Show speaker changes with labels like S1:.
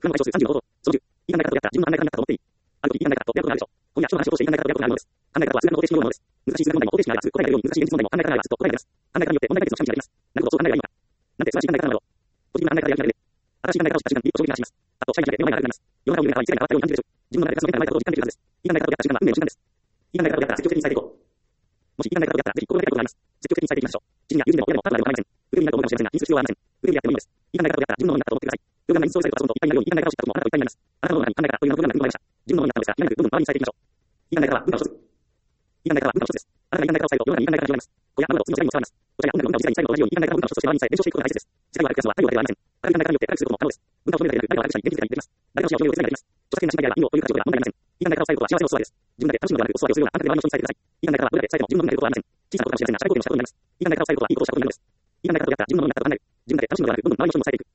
S1: 不安の解消数35ほど。その10。いい考え方とやった自分の考え方になったと思っていい。ある時いい考え方とやることがあるでしょう。今夜、人の話を通していい考え方とやることがあるのです。考え方は数学の方程式のようなものです。難しい数学問題も方程式にあれば答えが出るように難しい現実問題も考え方があればずっと答えが出ます。考え方によって問題解決の近道があります。なるほど、そう考えればいいのか。なんて素晴らしい考え方なのだろう。ポジティブな考え方でやる気が出る。新しい考え方を知った瞬間に一歩正直に話します。あと、社員だけ目の前が悪くなります。世の中を見る目が一世界が変わったように感じるでしょう。自分の中で活動で考えたことを実感できるはずです。いい考え方をやった瞬間は運命の瞬間です。いい考え方をやったら積極的に伝えていこう。もしいい考え方をやったらぜひ心がけたことがあります。積極的に伝えていきましょう。知人や友人でも親でもパートナーでも構いません。不利になると思うかもしれませんが、気にする必要はありません。不利にやってもいいのです。いい考え方をやったら自分のものになったと思ってください。プログラムがインストールされると遊ぶといっぱいになるようにいい考え方を知ったともあなたといっぱいになります。あなたの脳内に考え方という名のプログラムが組み込まれました。自分のものになったのですが、気になくどんどん周りに伝えていきましょう。いい考え方は文化の一つ。いい考え方は文化の一つです。あなたがいい考え方を伝えると世の中にいい考え方が広がります。小屋、マグロ、次の世代にも伝わります。お茶や音楽、文化を実際に最後と同じようにいい考え方を文化の一つとして周りに伝え、伝承していくことが大切です。世界を歩くのは太陽だけではありません。明るい考え方によって高くすることも可能です。文化を止めるだけでなく、誰かを悪くしたり、現実的にできます。誰かの幸せを共有することができます。著作権なしメディアは意味をという形では問題ありません。いい考え方を伝えることは幸せのお裾分けです。自分だけ楽しむのではなく、お裾分けをするようなあなたで周りの人に伝えてください。いい考え方はどれだけ伝えても自分の分がいることはありません。小さなことかもしれませんが、社会貢献をしたことになります。いい考え方を伝えることはいいことをしたことになるのです。いい考え方をやったら自分のものになったことになる。自分だけ楽しむのではなく、どんどん周りの人にも伝えていく。